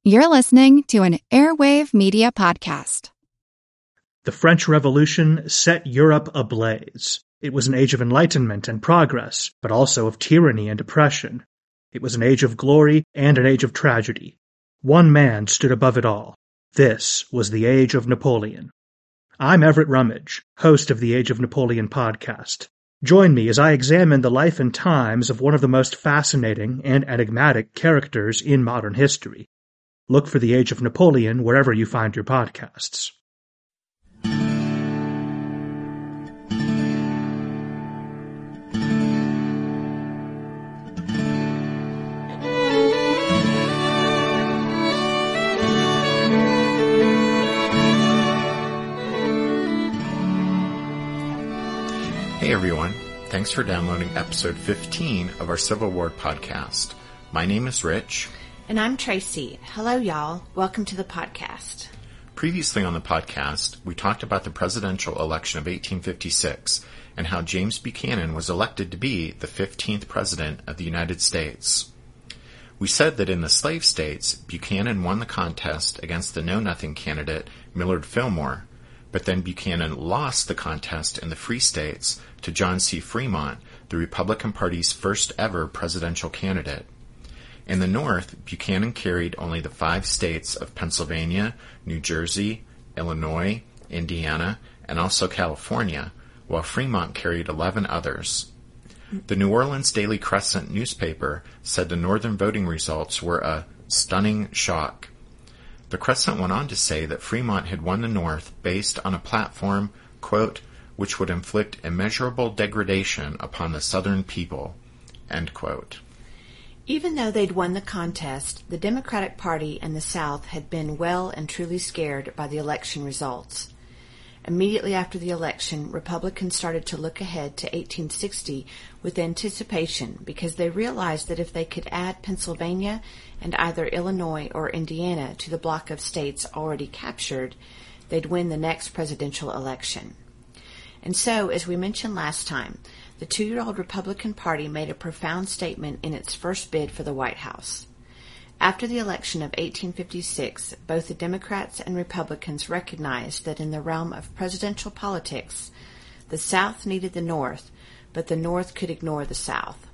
You're listening to an Airwave Media Podcast. The French Revolution set Europe ablaze. It was an age of enlightenment and progress, but also of tyranny and oppression. It was an age of glory and an age of tragedy. One man stood above it all. This was the Age of Napoleon. I'm Everett Rummage, host of the Age of Napoleon podcast. Join me as I examine the life and times of one of the most fascinating and enigmatic characters in modern history. Look for the Age of Napoleon wherever you find your podcasts. Hey everyone, thanks for downloading episode 15 of our Civil War podcast. My name is Rich. And I'm Tracy. Hello, y'all. Welcome to the podcast. Previously on the podcast, we talked about the presidential election of 1856 and how James Buchanan was elected to be the 15th president of the United States. We said that in the slave states, Buchanan won the contest against the Know-Nothing candidate, Millard Fillmore, but then Buchanan lost the contest in the free states to John C. Fremont, the Republican Party's first ever presidential candidate. In the North, Buchanan carried only the 5 states of Pennsylvania, New Jersey, Illinois, Indiana, and also California, while Fremont carried 11 others. The New Orleans Daily Crescent newspaper said the Northern voting results were a stunning shock. The Crescent went on to say that Fremont had won the North based on a platform, quote, which would inflict immeasurable degradation upon the Southern people, end quote. Even though they'd won the contest, the Democratic Party and the South had been well and truly scared by the election results. Immediately after the election, Republicans started to look ahead to 1860 with anticipation because they realized that if they could add Pennsylvania and either Illinois or Indiana to the block of states already captured, they'd win the next presidential election. And so, as we mentioned last time, the 2-year-old Republican Party made a profound statement in its first bid for the White House. After the election of 1856, both the Democrats and Republicans recognized that in the realm of presidential politics, the South needed the North, but the North could ignore the South.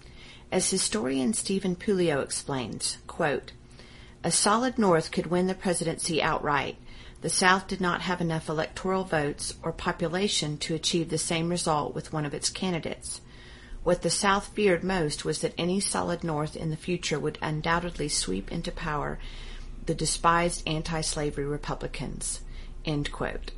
As historian Stephen Puleo explains, quote, a solid North could win the presidency outright. The South did not have enough electoral votes or population to achieve the same result with one of its candidates. What the South feared most was that any solid North in the future would undoubtedly sweep into power the despised anti-slavery Republicans, end quote.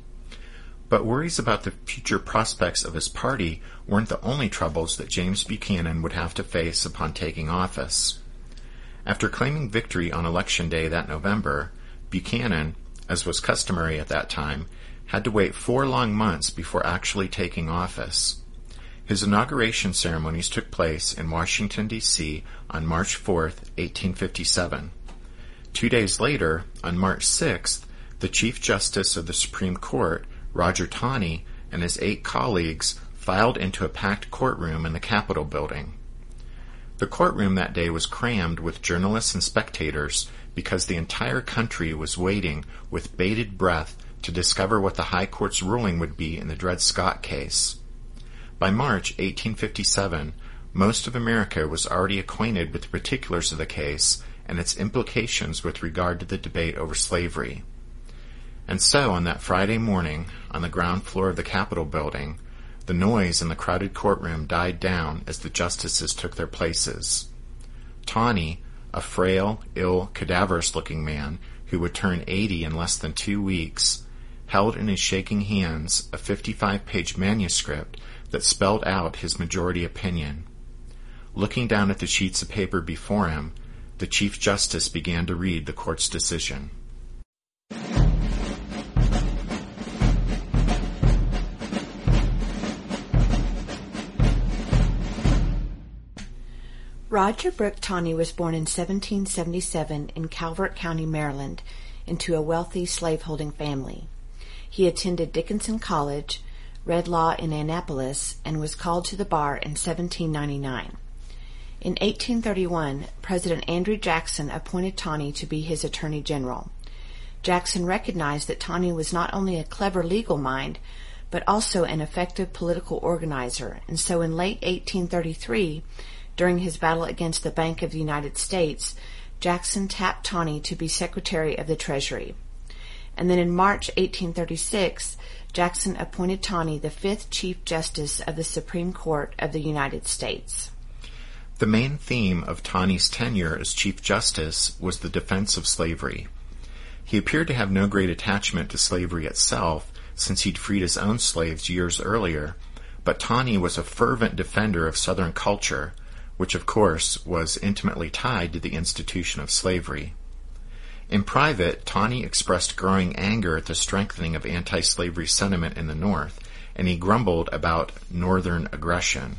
But worries about the future prospects of his party weren't the only troubles that James Buchanan would have to face upon taking office. After claiming victory on Election Day that November, Buchanan, as was customary at that time, had to wait 4 long months before actually taking office. His inauguration ceremonies took place in Washington, D.C. on March 4, 1857. 2 days later, on March 6th, the Chief Justice of the Supreme Court, Roger Taney, and his 8 colleagues filed into a packed courtroom in the Capitol building. The courtroom that day was crammed with journalists and spectators because the entire country was waiting with bated breath to discover what the High Court's ruling would be in the Dred Scott case. By March 1857, most of America was already acquainted with the particulars of the case and its implications with regard to the debate over slavery. And so, on that Friday morning, on the ground floor of the Capitol building, the noise in the crowded courtroom died down as the justices took their places. Taney, a frail, ill, cadaverous-looking man who would turn 80 in less than 2 weeks, held in his shaking hands a 55-page manuscript that spelled out his majority opinion. Looking down at the sheets of paper before him, the Chief Justice began to read the court's decision. Roger Brooke Taney was born in 1777 in Calvert County, Maryland, into a wealthy slaveholding family. He attended Dickinson College, read law in Annapolis, and was called to the bar in 1799. In 1831, President Andrew Jackson appointed Taney to be his Attorney General. Jackson recognized that Taney was not only a clever legal mind, but also an effective political organizer, and so in late 1833, during his battle against the Bank of the United States, Jackson tapped Taney to be Secretary of the Treasury. And then in March 1836, Jackson appointed Taney the 5th Chief Justice of the Supreme Court of the United States. The main theme of Taney's tenure as Chief Justice was the defense of slavery. He appeared to have no great attachment to slavery itself, since he'd freed his own slaves years earlier, but Taney was a fervent defender of Southern culture, which of course was intimately tied to the institution of slavery. In private, Taney expressed growing anger at the strengthening of anti-slavery sentiment in the North, and he grumbled about Northern aggression.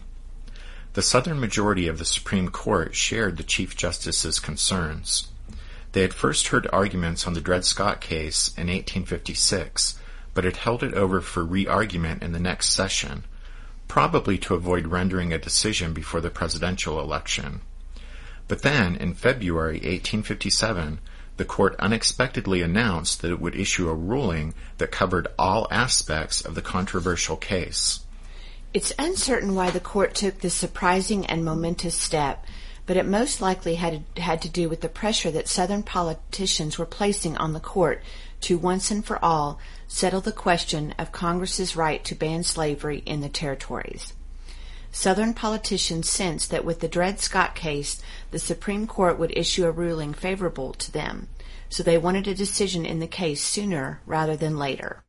The Southern majority of the Supreme Court shared the Chief Justice's concerns. They had first heard arguments on the Dred Scott case in 1856, but had held it over for re-argument in the next session, probably to avoid rendering a decision before the presidential election. But then, in February 1857, the court unexpectedly announced that it would issue a ruling that covered all aspects of the controversial case. It's uncertain why the court took this surprising and momentous step, but it most likely had to do with the pressure that Southern politicians were placing on the court to once and for all settle the question of Congress's right to ban slavery in the territories. Southern politicians sensed that with the Dred Scott case, the Supreme Court would issue a ruling favorable to them, so they wanted a decision in the case sooner rather than later.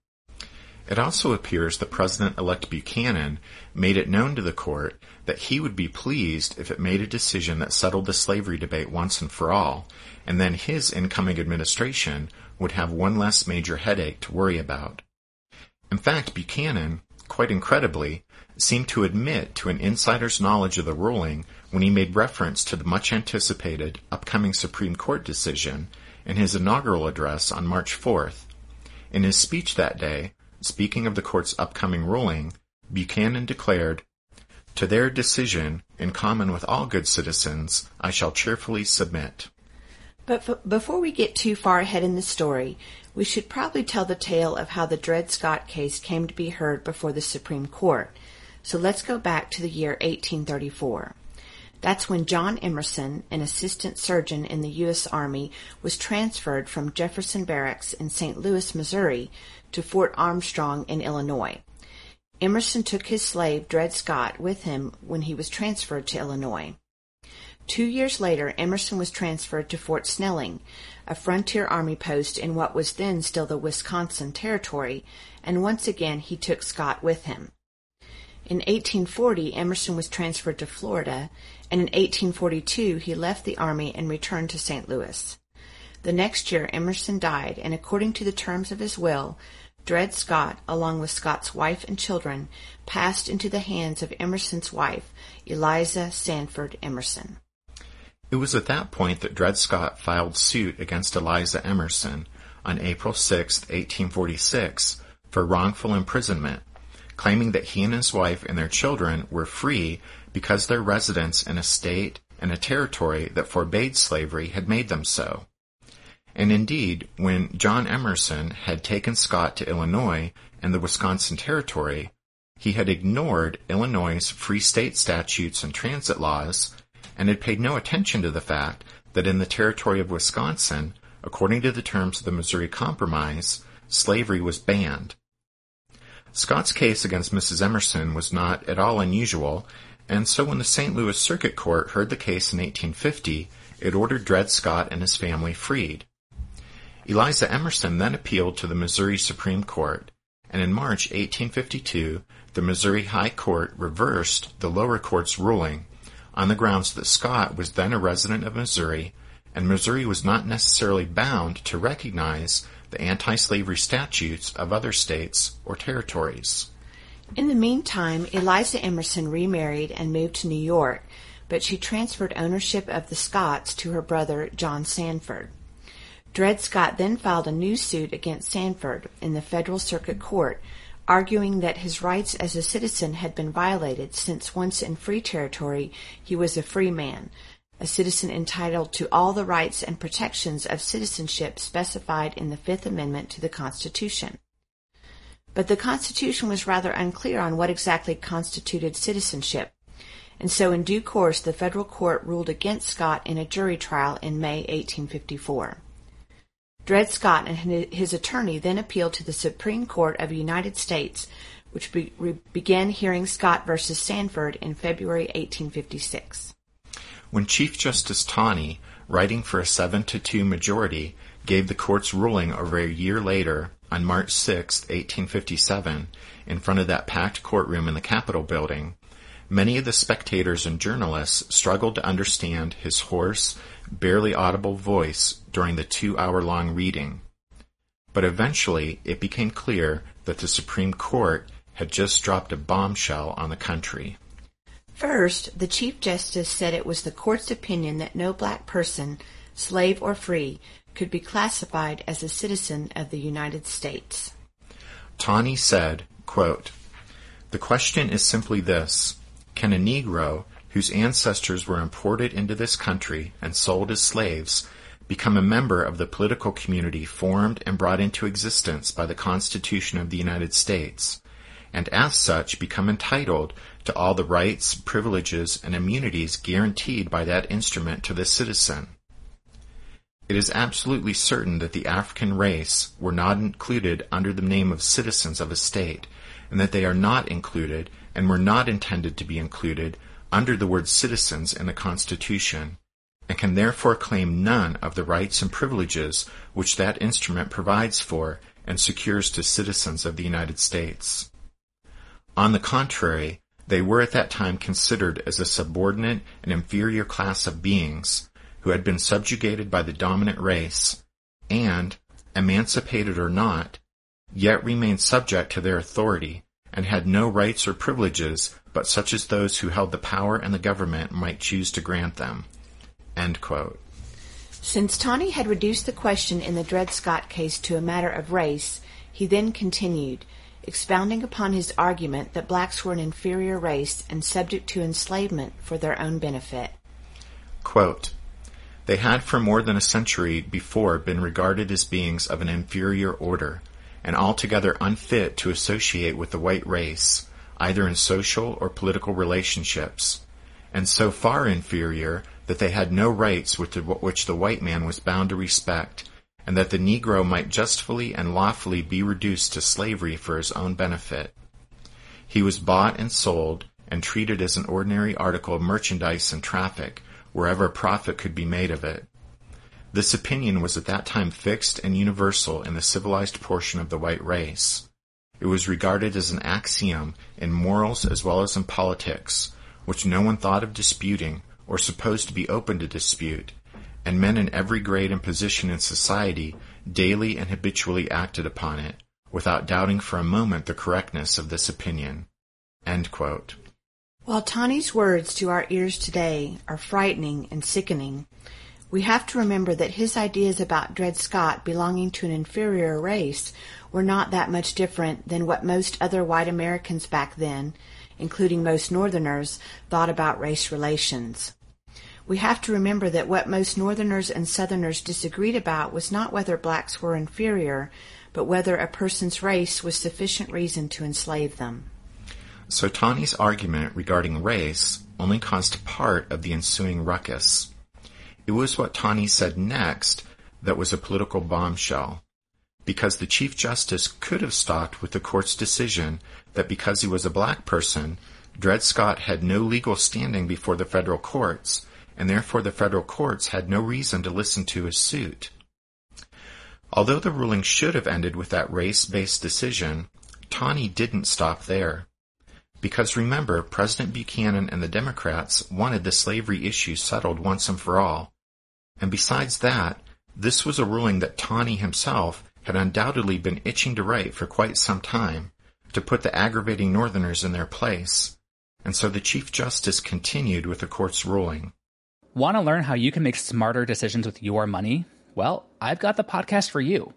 It also appears that President-elect Buchanan made it known to the court that he would be pleased if it made a decision that settled the slavery debate once and for all, and then his incoming administration would have one less major headache to worry about. In fact, Buchanan, quite incredibly, seemed to admit to an insider's knowledge of the ruling when he made reference to the much-anticipated upcoming Supreme Court decision in his inaugural address on March 4th. In his speech that day, speaking of the court's upcoming ruling, Buchanan declared, "To their decision, in common with all good citizens, I shall cheerfully submit." But before we get too far ahead in the story, we should probably tell the tale of how the Dred Scott case came to be heard before the Supreme Court. So let's go back to the year 1834. That's when John Emerson, an assistant surgeon in the U.S. Army, was transferred from Jefferson Barracks in St. Louis, Missouri, to Fort Armstrong in Illinois. Emerson took his slave, Dred Scott, with him when he was transferred to Illinois. 2 years later, Emerson was transferred to Fort Snelling, a frontier army post in what was then still the Wisconsin Territory, and once again he took Scott with him. In 1840, Emerson was transferred to Florida, and in 1842 he left the Army and returned to St. Louis. The next year, Emerson died, and according to the terms of his will, Dred Scott, along with Scott's wife and children, passed into the hands of Emerson's wife, Eliza Sanford Emerson. It was at that point that Dred Scott filed suit against Eliza Emerson on April 6, 1846, for wrongful imprisonment, claiming that he and his wife and their children were free because their residence in a state and a territory that forbade slavery had made them so. And indeed, when John Emerson had taken Scott to Illinois and the Wisconsin Territory, he had ignored Illinois' free state statutes and transit laws, and had paid no attention to the fact that in the territory of Wisconsin, according to the terms of the Missouri Compromise, slavery was banned. Scott's case against Mrs. Emerson was not at all unusual, and so when the St. Louis Circuit Court heard the case in 1850, it ordered Dred Scott and his family freed. Eliza Emerson then appealed to the Missouri Supreme Court, and in March 1852, the Missouri High Court reversed the lower court's ruling on the grounds that Scott was then a resident of Missouri, and Missouri was not necessarily bound to recognize the anti-slavery statutes of other states or territories. In the meantime, Eliza Emerson remarried and moved to New York, but she transferred ownership of the Scotts to her brother, John Sanford. Dred Scott then filed a new suit against Sanford in the Federal Circuit Court, arguing that his rights as a citizen had been violated since once in free territory he was a free man, a citizen entitled to all the rights and protections of citizenship specified in the Fifth Amendment to the Constitution. But the Constitution was rather unclear on what exactly constituted citizenship, and so in due course the federal court ruled against Scott in a jury trial in May 1854. Dred Scott and his attorney then appealed to the Supreme Court of the United States, which began hearing Scott v. Sanford in February 1856. When Chief Justice Taney, writing for a 7-2 majority, gave the court's ruling over a year later, on March 6, 1857, in front of that packed courtroom in the Capitol building, many of the spectators and journalists struggled to understand his hoarse, barely audible voice during the 2-hour-long reading. But eventually it became clear that the Supreme Court had just dropped a bombshell on the country. First, the Chief Justice said it was the court's opinion that no black person, slave or free, could be classified as a citizen of the United States. Taney said, quote, "The question is simply this: can a Negro, whose ancestors were imported into this country and sold as slaves, become a member of the political community formed and brought into existence by the Constitution of the United States, and as such become entitled to all the rights, privileges, and immunities guaranteed by that instrument to the citizen? It is absolutely certain that the African race were not included under the name of citizens of a state, and that they are not included and were not intended to be included under the word citizens in the Constitution, and can therefore claim none of the rights and privileges which that instrument provides for and secures to citizens of the United States. On the contrary, they were at that time considered as a subordinate and inferior class of beings who had been subjugated by the dominant race, and, emancipated or not, yet remained subject to their authority, and had no rights or privileges but such as those who held the power and the government might choose to grant them." End quote. Since Taney had reduced the question in the Dred Scott case to a matter of race, he then continued, expounding upon his argument that blacks were an inferior race and subject to enslavement for their own benefit. Quote, "They had for more than a century before been regarded as beings of an inferior order, and altogether unfit to associate with the white race, either in social or political relationships, and so far inferior that they had no rights which the white man was bound to respect, and that the Negro might justly and lawfully be reduced to slavery for his own benefit. He was bought and sold, and treated as an ordinary article of merchandise and traffic, wherever profit could be made of it. This opinion was at that time fixed and universal in the civilized portion of the white race. It was regarded as an axiom in morals as well as in politics, which no one thought of disputing or supposed to be open to dispute, and men in every grade and position in society daily and habitually acted upon it, without doubting for a moment the correctness of this opinion." End quote. While Taney's words to our ears today are frightening and sickening, we have to remember that his ideas about Dred Scott belonging to an inferior race were not that much different than what most other white Americans back then, including most Northerners, thought about race relations. We have to remember that what most Northerners and Southerners disagreed about was not whether blacks were inferior, but whether a person's race was sufficient reason to enslave them. So Taney's argument regarding race only caused part of the ensuing ruckus. It was what Taney said next that was a political bombshell, because the Chief Justice could have stalked with the court's decision that because he was a black person, Dred Scott had no legal standing before the federal courts, and therefore the federal courts had no reason to listen to his suit. Although the ruling should have ended with that race-based decision, Taney didn't stop there. Because remember, President Buchanan and the Democrats wanted the slavery issue settled once and for all. And besides that, this was a ruling that Taney himself had undoubtedly been itching to write for quite some time, to put the aggravating Northerners in their place. And so the Chief Justice continued with the court's ruling. Want to learn how you can make smarter decisions with your money? Well, I've got the podcast for you.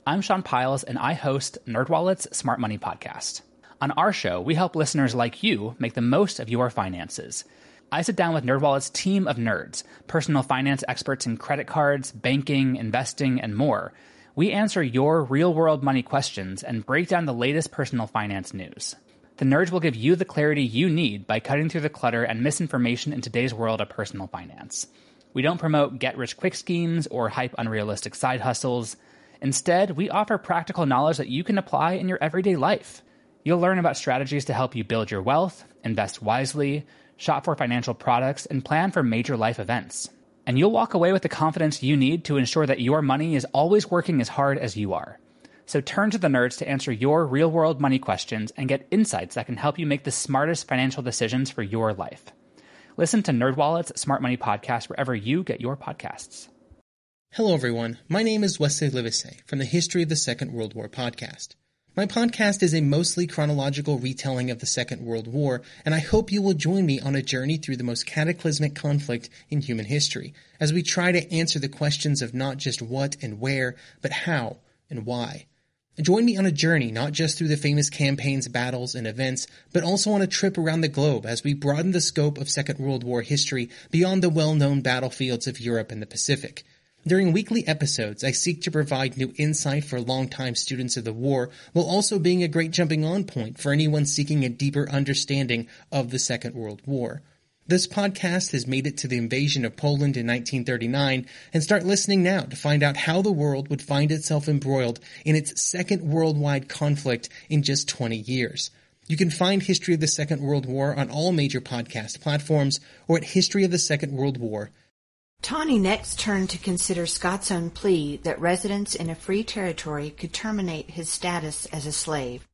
I'm Sean Piles, and I host NerdWallet's Smart Money Podcast. On our show, we help listeners like you make the most of your finances. I sit down with NerdWallet's team of nerds, personal finance experts in credit cards, banking, investing, and more. We answer your real-world money questions and break down the latest personal finance news. The nerds will give you the clarity you need by cutting through the clutter and misinformation in today's world of personal finance. We don't promote get-rich-quick schemes or hype unrealistic side hustles. Instead, we offer practical knowledge that you can apply in your everyday life. You'll learn about strategies to help you build your wealth, invest wisely, shop for financial products, and plan for major life events. And you'll walk away with the confidence you need to ensure that your money is always working as hard as you are. So turn to the nerds to answer your real-world money questions and get insights that can help you make the smartest financial decisions for your life. Listen to NerdWallet's Smart Money Podcast wherever you get your podcasts. Hello, everyone. My name is Wesley Livesey from the History of the Second World War podcast. My podcast is a mostly chronological retelling of the Second World War, and I hope you will join me on a journey through the most cataclysmic conflict in human history, as we try to answer the questions of not just what and where, but how and why. Join me on a journey not just through the famous campaigns, battles, and events, but also on a trip around the globe as we broaden the scope of Second World War history beyond the well-known battlefields of Europe and the Pacific. During weekly episodes, I seek to provide new insight for longtime students of the war, while also being a great jumping-on point for anyone seeking a deeper understanding of the Second World War. This podcast has made it to the invasion of Poland in 1939, and start listening now to find out how the world would find itself embroiled in its second worldwide conflict in just 20 years. You can find History of the Second World War on all major podcast platforms or at historyofthesecondworldwar.com. Tawney next turned to consider Scott's own plea that residents in a free territory could terminate his status as a slave.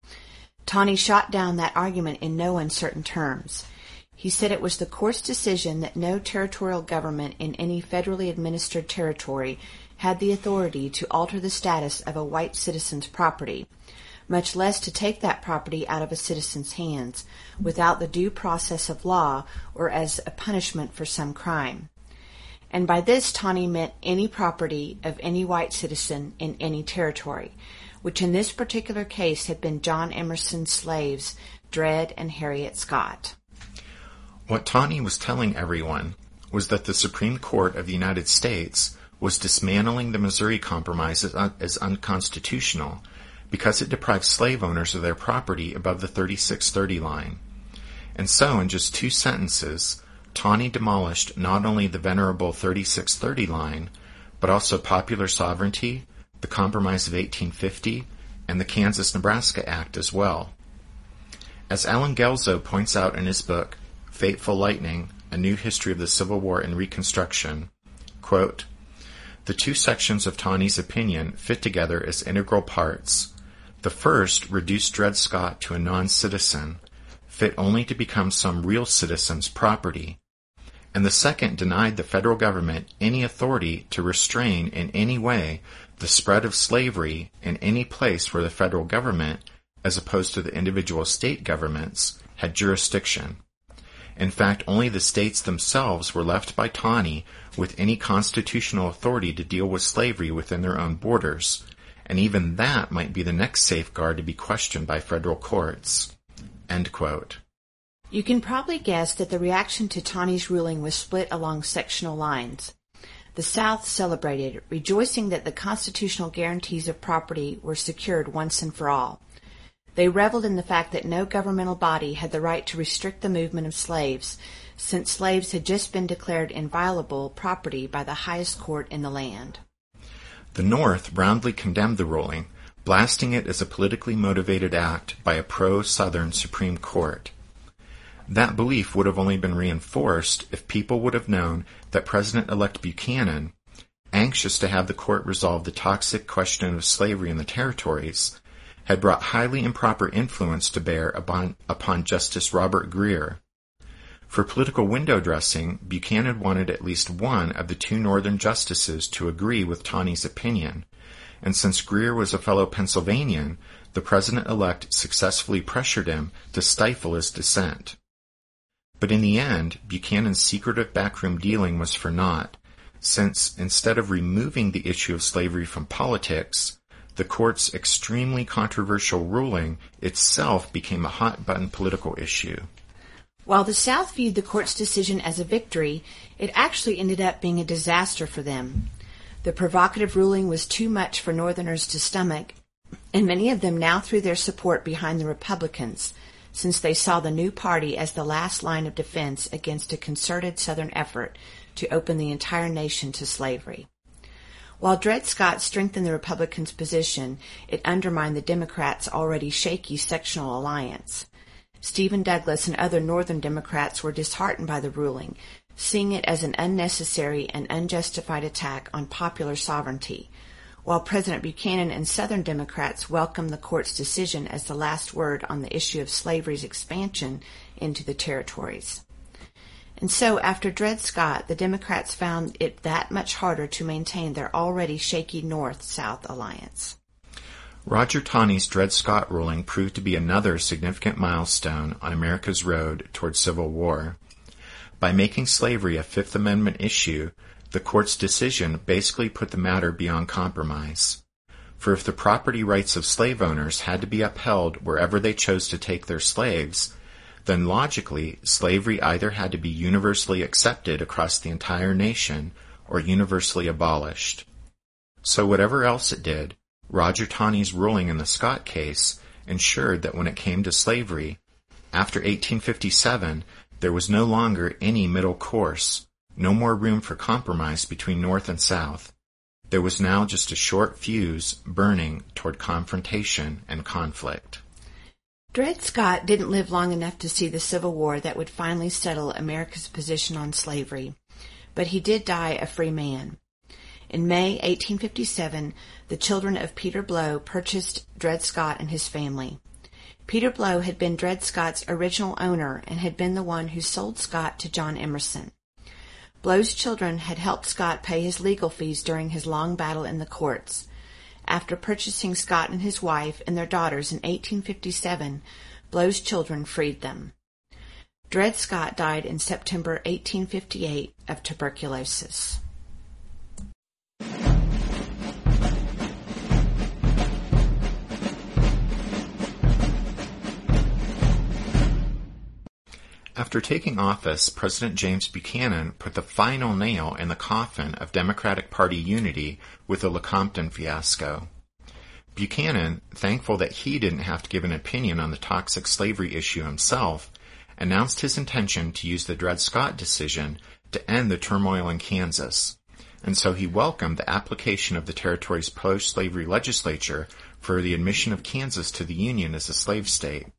Tawney shot down that argument in no uncertain terms. He said it was the court's decision that no territorial government in any federally administered territory had the authority to alter the status of a white citizen's property, much less to take that property out of a citizen's hands, without the due process of law or as a punishment for some crime. And by this, Tawney meant any property of any white citizen in any territory, which in this particular case had been John Emerson's slaves, Dred and Harriet Scott. What Tawney was telling everyone was that the Supreme Court of the United States was dismantling the Missouri Compromise as unconstitutional because it deprived slave owners of their property above the 3630 line. And so, in just 2 sentences, Tawney demolished not only the venerable 3630 line, but also popular sovereignty, the Compromise of 1850, and the Kansas-Nebraska Act as well. As Alan Guelzo points out in his book, Fateful Lightning, A New History of the Civil War and Reconstruction, quote, "The 2 sections of Tawney's opinion fit together as integral parts. The first reduced Dred Scott to a non-citizen, fit only to become some real citizen's property, and the second denied the federal government any authority to restrain in any way the spread of slavery in any place where the federal government, as opposed to the individual state governments, had jurisdiction. In fact, only the states themselves were left by Tawney with any constitutional authority to deal with slavery within their own borders, and even that might be the next safeguard to be questioned by federal courts." End quote. You can probably guess that the reaction to Tawney's ruling was split along sectional lines. The South celebrated, rejoicing that the constitutional guarantees of property were secured once and for all. They reveled in the fact that no governmental body had the right to restrict the movement of slaves, since slaves had just been declared inviolable property by the highest court in the land. The North roundly condemned the ruling, blasting it as a politically motivated act by a pro-Southern Supreme Court. That belief would have only been reinforced if people would have known that President-elect Buchanan, anxious to have the court resolve the toxic question of slavery in the territories, had brought highly improper influence to bear upon Justice Robert Grier. For political window dressing, Buchanan wanted at least one of the 2 Northern justices to agree with Tawney's opinion, and since Grier was a fellow Pennsylvanian, the president-elect successfully pressured him to stifle his dissent. But in the end, Buchanan's secretive backroom dealing was for naught, since instead of removing the issue of slavery from politics, the court's extremely controversial ruling itself became a hot-button political issue. While the South viewed the court's decision as a victory, it actually ended up being a disaster for them. The provocative ruling was too much for Northerners to stomach, and many of them now threw their support behind the Republicans, since they saw the new party as the last line of defense against a concerted Southern effort to open the entire nation to slavery. While Dred Scott strengthened the Republicans' position, it undermined the Democrats' already shaky sectional alliance. Stephen Douglas and other Northern Democrats were disheartened by the ruling, seeing it as an unnecessary and unjustified attack on popular sovereignty, while President Buchanan and Southern Democrats welcomed the court's decision as the last word on the issue of slavery's expansion into the territories. And so, after Dred Scott, the Democrats found it that much harder to maintain their already shaky North-South alliance. Roger Taney's Dred Scott ruling proved to be another significant milestone on America's road toward civil war. By making slavery a Fifth Amendment issue, the court's decision basically put the matter beyond compromise. For if the property rights of slave owners had to be upheld wherever they chose to take their slaves, then logically, slavery either had to be universally accepted across the entire nation or universally abolished. So whatever else it did, Roger Taney's ruling in the Scott case ensured that when it came to slavery, after 1857, there was no longer any middle course, no more room for compromise between North and South. There was now just a short fuse burning toward confrontation and conflict. Dred Scott didn't live long enough to see the Civil War that would finally settle America's position on slavery, but he did die a free man. In May 1857, the children of Peter Blow purchased Dred Scott and his family. Peter Blow had been Dred Scott's original owner and had been the one who sold Scott to John Emerson. Blow's children had helped Scott pay his legal fees during his long battle in the courts. After purchasing Scott and his wife and their daughters in 1857, Blow's children freed them. Dred Scott died in September 1858 of tuberculosis. After taking office, President James Buchanan put the final nail in the coffin of Democratic Party unity with the Lecompton fiasco. Buchanan, thankful that he didn't have to give an opinion on the toxic slavery issue himself, announced his intention to use the Dred Scott decision to end the turmoil in Kansas, and so he welcomed the application of the territory's pro-slavery legislature for the admission of Kansas to the Union as a slave state.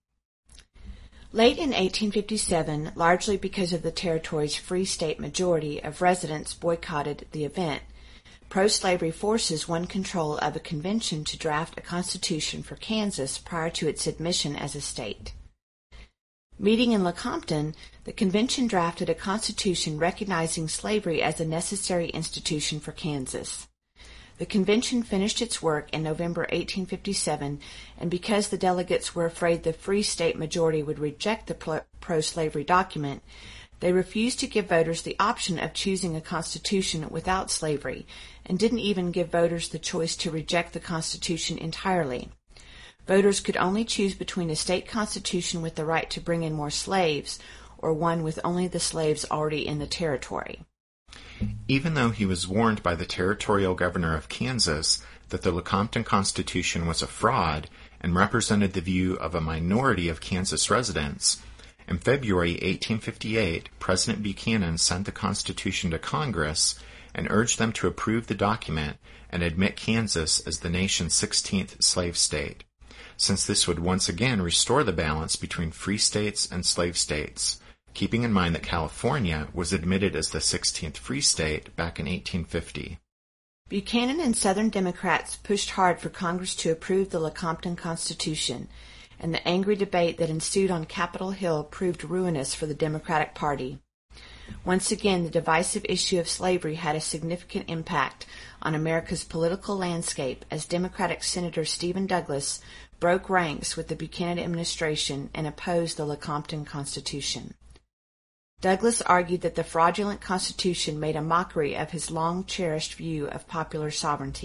Late in 1857, largely because of the territory's free state majority of residents boycotted the event, pro-slavery forces won control of a convention to draft a constitution for Kansas prior to its admission as a state. Meeting in Lecompton, the convention drafted a constitution recognizing slavery as a necessary institution for Kansas. The convention finished its work in November 1857, and because the delegates were afraid the free state majority would reject the pro-slavery document, they refused to give voters the option of choosing a constitution without slavery, and didn't even give voters the choice to reject the Constitution entirely. Voters could only choose between a state constitution with the right to bring in more slaves, or one with only the slaves already in the territory. Even though he was warned by the territorial governor of Kansas that the Lecompton Constitution was a fraud and represented the view of a minority of Kansas residents, in February 1858, President Buchanan sent the Constitution to Congress and urged them to approve the document and admit Kansas as the nation's 16th slave state, since this would once again restore the balance between free states and slave states, keeping in mind that California was admitted as the 16th free state back in 1850. Buchanan and Southern Democrats pushed hard for Congress to approve the Lecompton Constitution, and the angry debate that ensued on Capitol Hill proved ruinous for the Democratic Party. Once again, the divisive issue of slavery had a significant impact on America's political landscape as Democratic Senator Stephen Douglas broke ranks with the Buchanan administration and opposed the Lecompton Constitution. Douglas argued that the fraudulent Constitution made a mockery of his long-cherished view of popular sovereignty.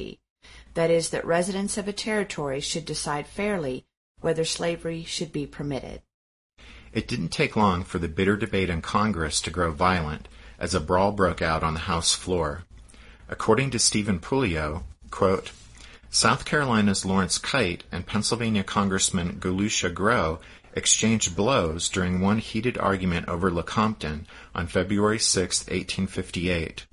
That is, that residents of a territory should decide fairly whether slavery should be permitted. It didn't take long for the bitter debate in Congress to grow violent as a brawl broke out on the House floor. According to Stephen Puleo, quote, South Carolina's Lawrence Keitt and Pennsylvania Congressman Galusha Grow exchanged blows during one heated argument over Lecompton on February 6, 1858.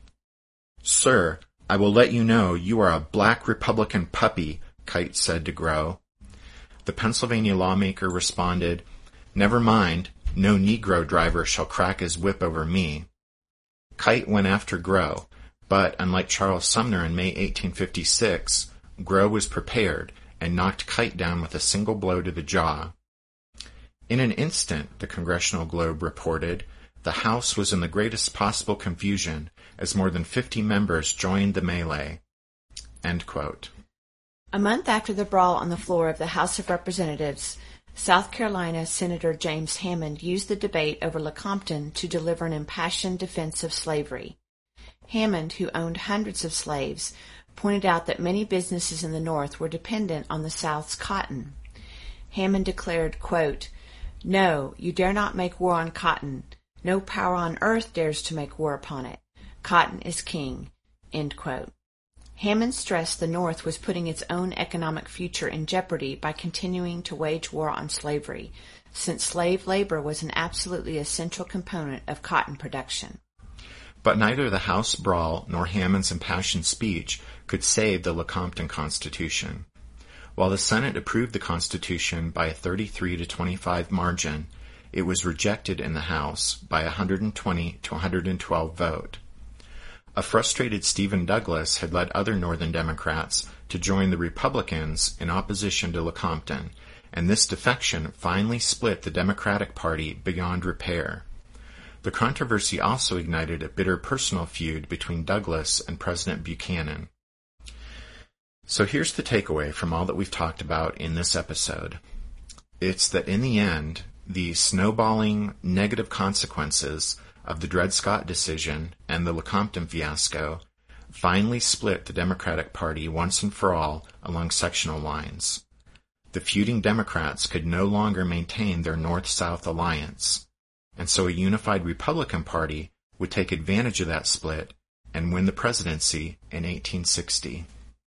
Sir, I will let you know you are a black Republican puppy, Keitt said to Grow. The Pennsylvania lawmaker responded, Never mind, no Negro driver shall crack his whip over me. Keitt went after Grow, but unlike Charles Sumner in May 1856, Grow was prepared and knocked Keitt down with a single blow to the jaw. In an instant, the Congressional Globe reported, the House was in the greatest possible confusion as more than 50 members joined the melee. End quote. A month after the brawl on the floor of the House of Representatives, South Carolina Senator James Hammond used the debate over Lecompton to deliver an impassioned defense of slavery. Hammond, who owned hundreds of slaves, pointed out that many businesses in the North were dependent on the South's cotton. Hammond declared, quote, No, you dare not make war on cotton. No power on earth dares to make war upon it. Cotton is king. End quote. Hammond stressed the North was putting its own economic future in jeopardy by continuing to wage war on slavery, since slave labor was an absolutely essential component of cotton production. But neither the House brawl nor Hammond's impassioned speech could save the Lecompton Constitution. While the Senate approved the Constitution by a 33-25 margin, it was rejected in the House by a 120 to 112 vote. A frustrated Stephen Douglas had led other Northern Democrats to join the Republicans in opposition to Lecompton, and this defection finally split the Democratic Party beyond repair. The controversy also ignited a bitter personal feud between Douglas and President Buchanan. So here's the takeaway from all that we've talked about in this episode. It's that in the end, the snowballing negative consequences of the Dred Scott decision and the Lecompton fiasco finally split the Democratic Party once and for all along sectional lines. The feuding Democrats could no longer maintain their North-South alliance, and so a unified Republican Party would take advantage of that split and win the presidency in 1860.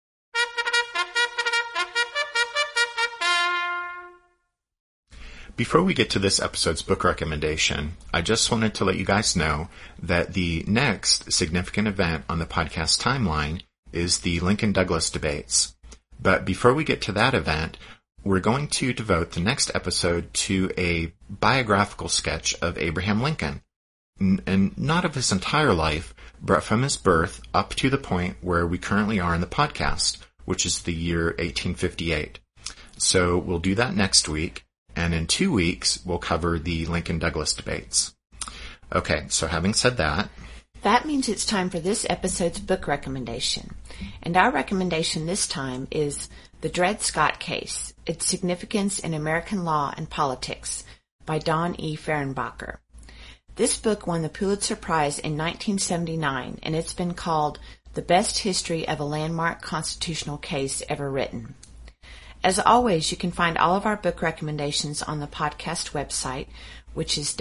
Before we get to this episode's book recommendation, I just wanted to let you guys know that the next significant event on the podcast timeline is the Lincoln Douglas debates. But before we get to that event, we're going to devote the next episode to a biographical sketch of Abraham Lincoln, and not of his entire life, but from his birth up to the point where we currently are in the podcast, which is the year 1858. So we'll do that next week. And in 2 weeks, we'll cover the Lincoln-Douglas debates. Okay, so having said that... That means it's time for this episode's book recommendation. And our recommendation this time is The Dred Scott Case, Its Significance in American Law and Politics by Don E. Fehrenbacher. This book won the Pulitzer Prize in 1979, and it's been called the best history of a landmark constitutional case ever written. As always, you can find all of our book recommendations on the podcast website, which is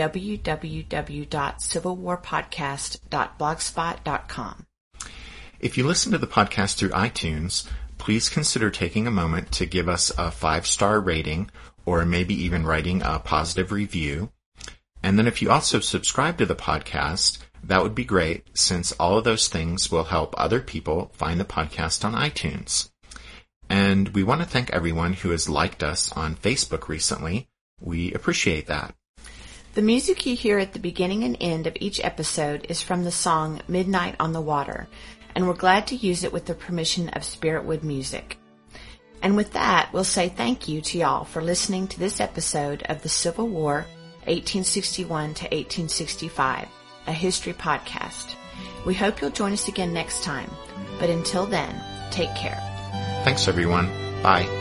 www.civilwarpodcast.blogspot.com. If you listen to the podcast through iTunes, please consider taking a moment to give us a 5-star rating or maybe even writing a positive review. And then if you also subscribe to the podcast, that would be great, since all of those things will help other people find the podcast on iTunes. And we want to thank everyone who has liked us on Facebook recently. We appreciate that. The music you hear at the beginning and end of each episode is from the song Midnight on the Water, and we're glad to use it with the permission of Spiritwood Music. And with that, we'll say thank you to y'all for listening to this episode of the Civil War, 1861 to 1865, a history podcast. We hope you'll join us again next time, but until then, take care. Thanks, everyone. Bye.